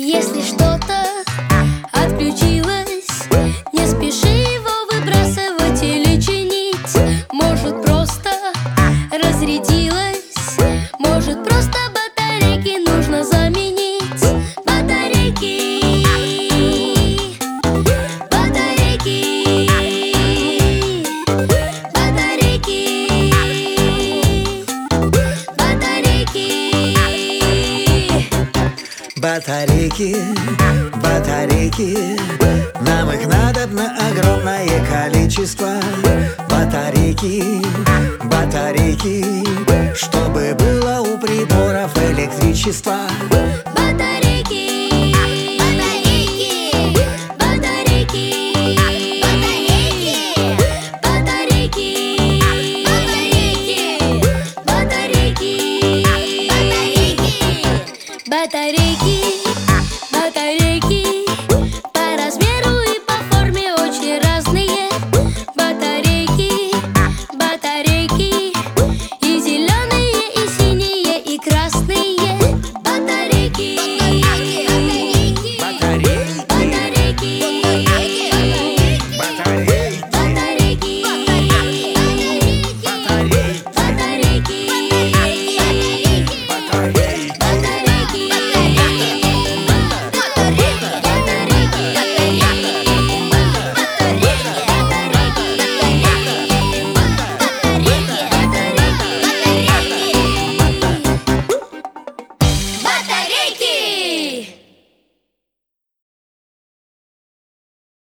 Если что-то отключилось, не спеши его выбрасывать или чинить. Может, просто разрядилась, может, просто батарейки нужно заменить. Батарейки, батарейки, батарейки, батарейки. Батарейки, батарейки, нам их надобно огромное количество. Батарейки, батарейки, чтобы было у приборов электричество.